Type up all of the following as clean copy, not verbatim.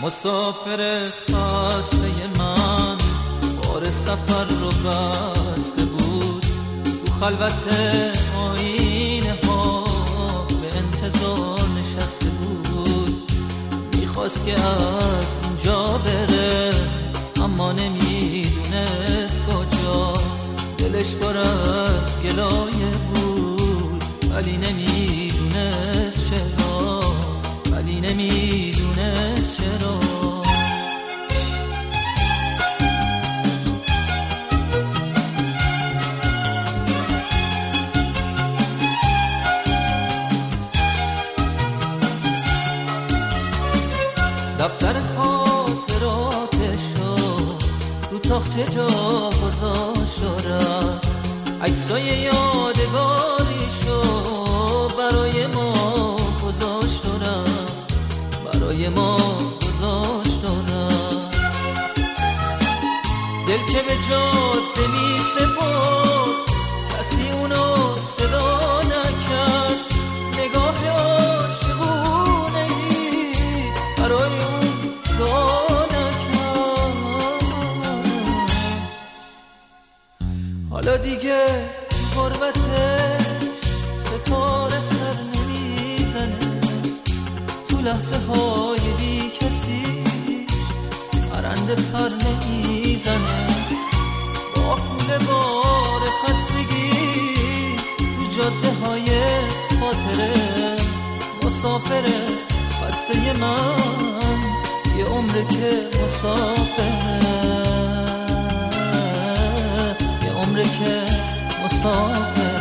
مسافر خسته من بار سفر رو بسته بود، تو خلوت آینه ها به انتظار نشسته بود. میخواست که از اینجا بره اما نمیدونست کجا، دلش پر از گلایه بود ولی نمیدونست چرا، ولی نمیدونست چرا. دفتر خاطراتشو رو تاخچه جا گذاشت و رفت، عکسای یادگاریشو برای ما گذاشت و رفت، برای ما گذاشت و رفت. دل که به جاده می سپرد کسی اونو صدا نکرد، نگاه عاشقونه‌ای برای اون دعا نکرد. حالا دیگه غربتش ستاره سر نمیزنه، تو لحظه های بی کسی پرنده پر نمیزنه. با کوله بار خستگی تو جاده های خاطره مسافره خسته من، یه عمره که مسافره، یه عمره که مسافره.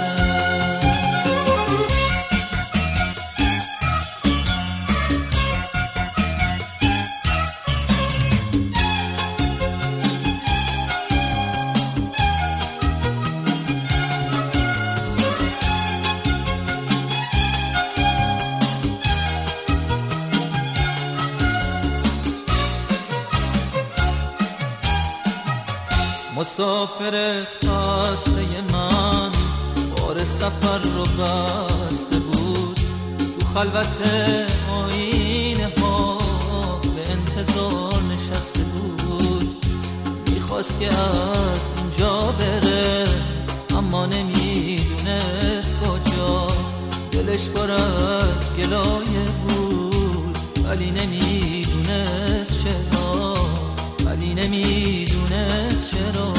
مسافر خسته من بار سفر رو بسته بود، تو خلوت آینه ها به انتظار نشسته بود. میخواست که از اینجا بره اما نمیدونست کجا، دلش پر از گلایه بود ولی نمیدونست چرا، ولی نمیدونست چرا.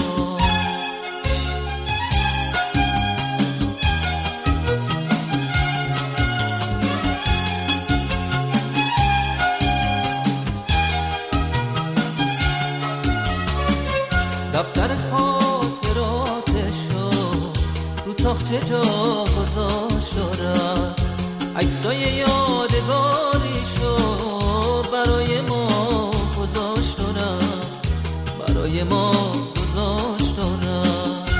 دفتر خاطراتشو رو تاخچه جا گذاشت و رفت، عکسای یادگاریشو برای ما گذاشت و رفت، برای ما گذاشت و رفت.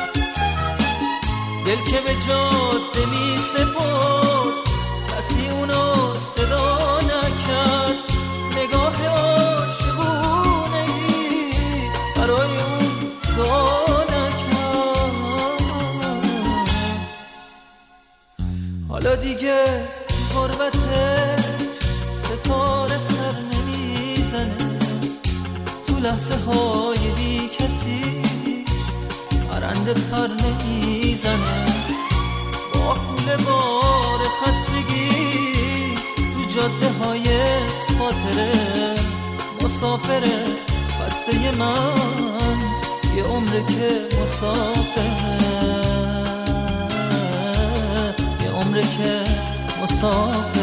دل که به جاده می سپرد کسی اونو صدا نکرد، نگاه عاشقونه‌ای برای اون دعا نکرد. حالا دیگه غربتش ستاره سر نمیزنه، تو لحظه های بی کسی پرنده پر نمیزنه. با کوله بار خستگی تو جاده های خاطره مسافره خسته من، یه عمره که مسافره، یه عمره که مسافره.